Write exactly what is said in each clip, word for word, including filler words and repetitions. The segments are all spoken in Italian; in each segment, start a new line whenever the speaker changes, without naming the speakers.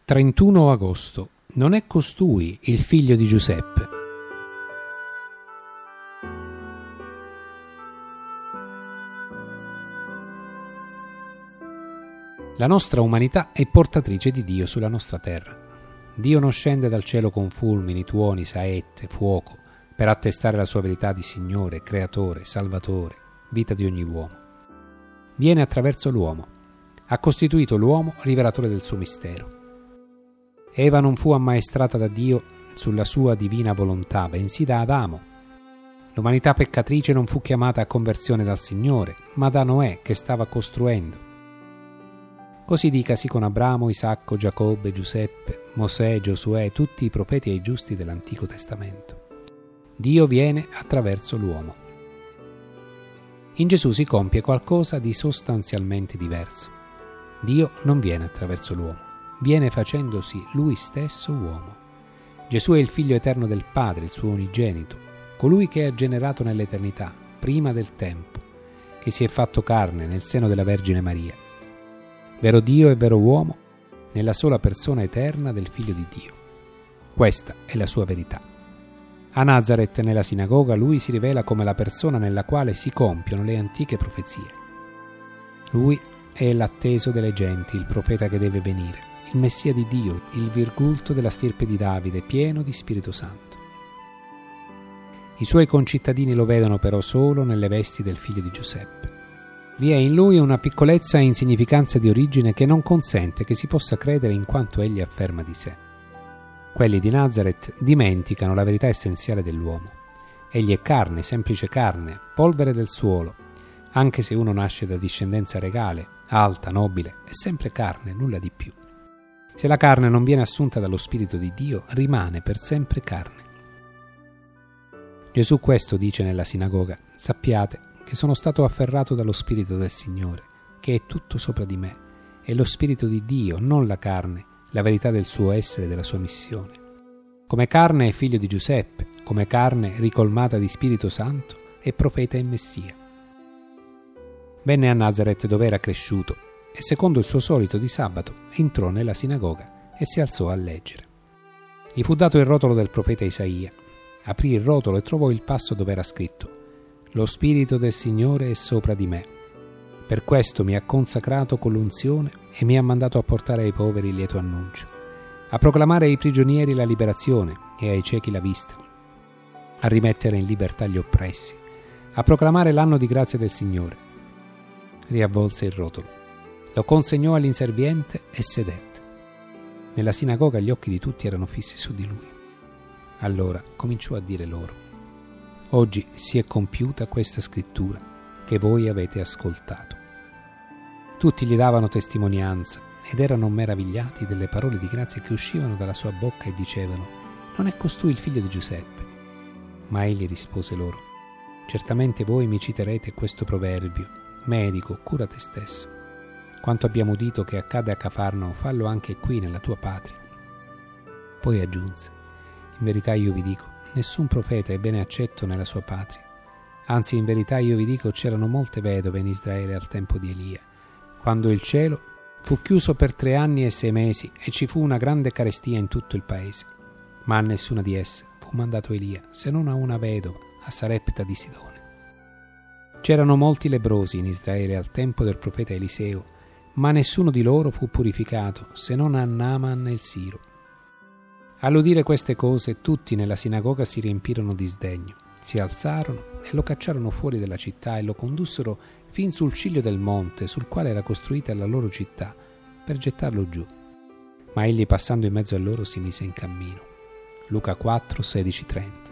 trentuno agosto. Non è costui il figlio di Giuseppe? La nostra umanità è portatrice di Dio sulla nostra terra. Dio non scende dal cielo con fulmini, tuoni, saette, fuoco, per attestare la sua verità di Signore, Creatore, Salvatore, vita di ogni uomo. Viene attraverso l'uomo. Ha costituito l'uomo rivelatore del suo mistero. Eva non fu ammaestrata da Dio sulla sua divina volontà, bensì da Adamo. L'umanità peccatrice non fu chiamata a conversione dal Signore, ma da Noè che stava costruendo. Così dicasi con Abramo, Isacco, Giacobbe, Giuseppe, Mosè, Giosuè, tutti i profeti e i giusti dell'Antico Testamento. Dio viene attraverso l'uomo. In Gesù si compie qualcosa di sostanzialmente diverso. Dio non viene attraverso l'uomo, viene facendosi Lui stesso uomo. Gesù è il Figlio eterno del Padre, il suo unigenito, colui che è generato nell'eternità, prima del tempo, che si è fatto carne nel seno della Vergine Maria. Vero Dio e vero uomo, nella sola persona eterna del Figlio di Dio. Questa è la sua verità. A Nazaret, nella sinagoga, lui si rivela come la persona nella quale si compiono le antiche profezie. Lui è l'atteso delle genti, il profeta che deve venire, il Messia di Dio, il virgulto della stirpe di Davide, pieno di Spirito Santo. I suoi concittadini lo vedono però solo nelle vesti del figlio di Giuseppe. Vi è in lui una piccolezza e insignificanza di origine che non consente che si possa credere in quanto egli afferma di sé. Quelli di Nazaret dimenticano la verità essenziale dell'uomo. Egli è carne, semplice carne, polvere del suolo. Anche se uno nasce da discendenza regale, alta, nobile, è sempre carne, nulla di più. Se la carne non viene assunta dallo Spirito di Dio, rimane per sempre carne. Gesù questo dice nella sinagoga: sappiate che sono stato afferrato dallo Spirito del Signore, che è tutto sopra di me. È lo Spirito di Dio, non la carne, la verità del suo essere e della sua missione. Come carne è figlio di Giuseppe, come carne ricolmata di Spirito Santo è profeta e Messia. Venne a Nazaret dove era cresciuto e secondo il suo solito di sabato entrò nella sinagoga e si alzò a leggere. Gli fu dato il rotolo del profeta Isaia. Aprì il rotolo e trovò il passo dove era scritto: lo Spirito del Signore è sopra di me. Per questo mi ha consacrato con l'unzione e mi ha mandato a portare ai poveri il lieto annuncio, a proclamare ai prigionieri la liberazione e ai ciechi la vista, a rimettere in libertà gli oppressi, a proclamare l'anno di grazia del Signore. Riavvolse il rotolo, lo consegnò all'inserviente e sedette. Nella sinagoga gli occhi di tutti erano fissi su di lui. Allora cominciò a dire loro: oggi si è compiuta questa scrittura che voi avete ascoltato. Tutti gli davano testimonianza ed erano meravigliati delle parole di grazia che uscivano dalla sua bocca e dicevano: non è costui il figlio di Giuseppe? Ma egli rispose loro: certamente voi mi citerete questo proverbio: medico, cura te stesso. Quanto abbiamo udito che accade a Cafarnao, fallo anche qui nella tua patria. Poi aggiunse: in verità io vi dico, nessun profeta è bene accetto nella sua patria. Anzi, in verità io vi dico, c'erano molte vedove in Israele al tempo di Elia, quando il cielo fu chiuso per tre anni e sei mesi e ci fu una grande carestia in tutto il paese. Ma a nessuna di esse fu mandato Elia, se non a una vedova, a Sarepta di Sidone. C'erano molti lebbrosi in Israele al tempo del profeta Eliseo, ma nessuno di loro fu purificato, se non a Naaman il Siro. All'udire queste cose, tutti nella sinagoga si riempirono di sdegno, si alzarono e lo cacciarono fuori della città e lo condussero fin sul ciglio del monte sul quale era costruita la loro città, per gettarlo giù. Ma egli, passando in mezzo a loro, si mise in cammino. Luca quattro, sedici, trenta.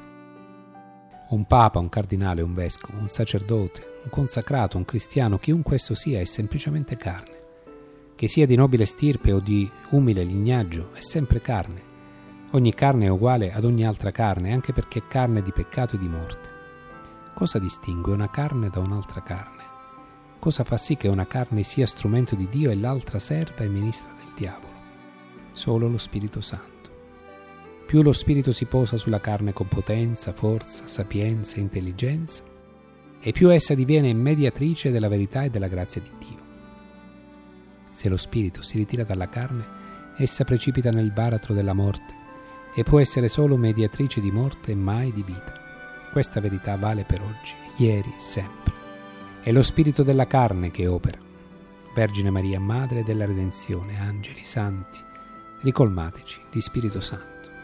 Un papa, un cardinale, un vescovo, un sacerdote, un consacrato, un cristiano, chiunque esso sia, è semplicemente carne. Che sia di nobile stirpe o di umile lignaggio, è sempre carne. Ogni carne è uguale ad ogni altra carne, anche perché è carne di peccato e di morte. Cosa distingue una carne da un'altra carne? Cosa fa sì che una carne sia strumento di Dio e l'altra serva e ministra del diavolo? Solo lo Spirito Santo. Più lo Spirito si posa sulla carne con potenza, forza, sapienza e intelligenza, e più essa diviene mediatrice della verità e della grazia di Dio. Se lo Spirito si ritira dalla carne, essa precipita nel baratro della morte e può essere solo mediatrice di morte e mai di vita. Questa verità vale per oggi, ieri e sempre. È lo spirito della carne che opera. Vergine Maria, Madre della Redenzione, angeli, santi, ricolmateci di Spirito Santo.